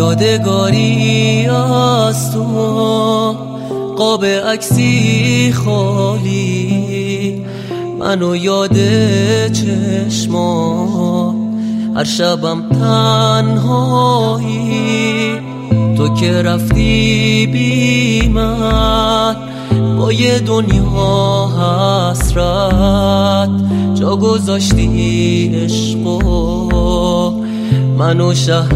یادگاری از تو، قاب عکسی خالی، منو یاد چشما، هر شبم تنهایی، تو که رفتی بی من، با یه دنیا حسرت جا گذاشتی عشقو، منو شهر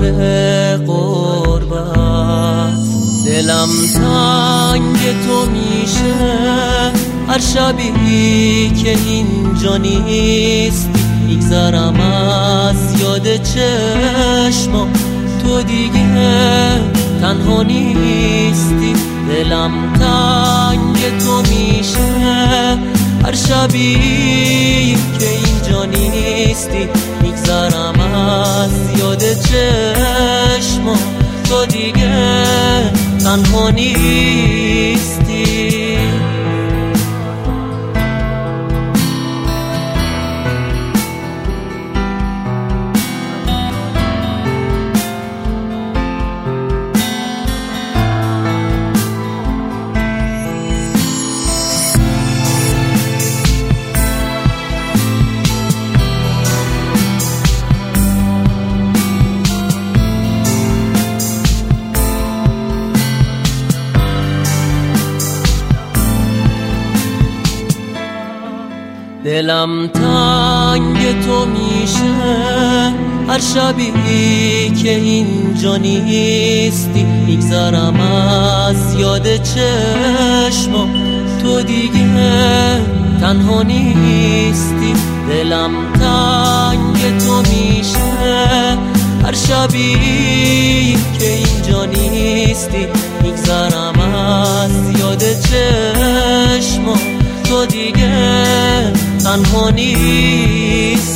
غربت. دلم تنگ تو میشه هر شبی که اینجا نیست، میگذرم از یاد چشما، تو دیگه تنها نیستی. دلم تنگ تو میشه هر شبی که اینجا نیستی، میگذرم از یاد چشما، تو دیگه تنها نیستی. دلم تنگ تو میشه هر شبی که اینجا نیستی، میگذرم از یاد چشما، تو دیگه تنها نیستی. دلم تنگ تو میشه هر شبی که اینجا نیستی، میگذرم از یاد چشما، تو دیگه تنها نیست.